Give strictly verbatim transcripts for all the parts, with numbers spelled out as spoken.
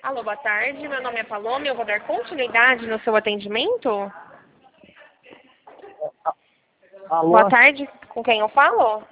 Alô, boa tarde. Meu nome é Paloma. Eu vou dar continuidade no seu atendimento. Alô? Boa tarde. Com quem eu falo?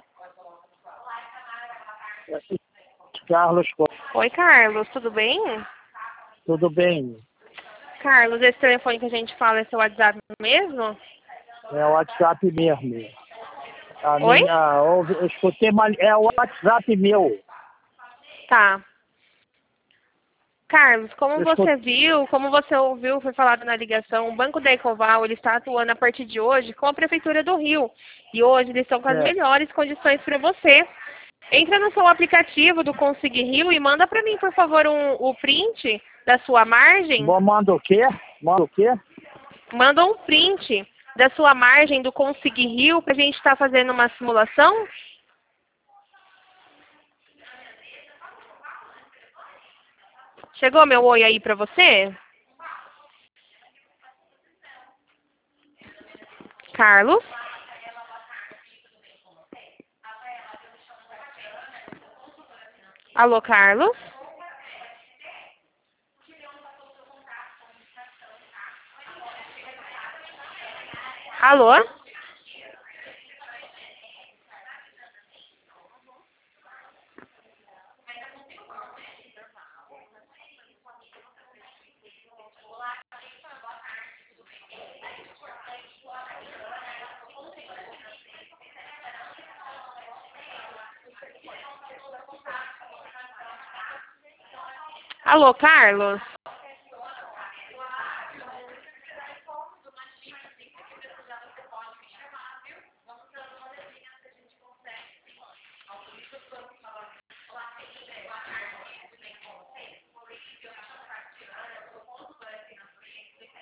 Carlos, Oi, Carlos. Tudo bem? tudo bem? Carlos, esse telefone que a gente fala é seu WhatsApp mesmo? É o WhatsApp mesmo. A Oi? minha, eu eu escutei, mas é o WhatsApp meu. Tá. Carlos, como Eu você escutei, viu, como você ouviu, foi falado na ligação, o Banco da Ecoval, ele está atuando a partir de hoje com a Prefeitura do Rio. E hoje eles estão com as é, melhores condições para você. Entra no seu aplicativo do Consig Rio e manda para mim, por favor, um, o print da sua margem. bom, manda o quê? Manda o quê? Manda um print da sua margem do Consig Rio para a gente estar fazendo uma simulação. Chegou meu oi aí para você? Carlos? Alô, Carlos? Alô? Alô, Carlos?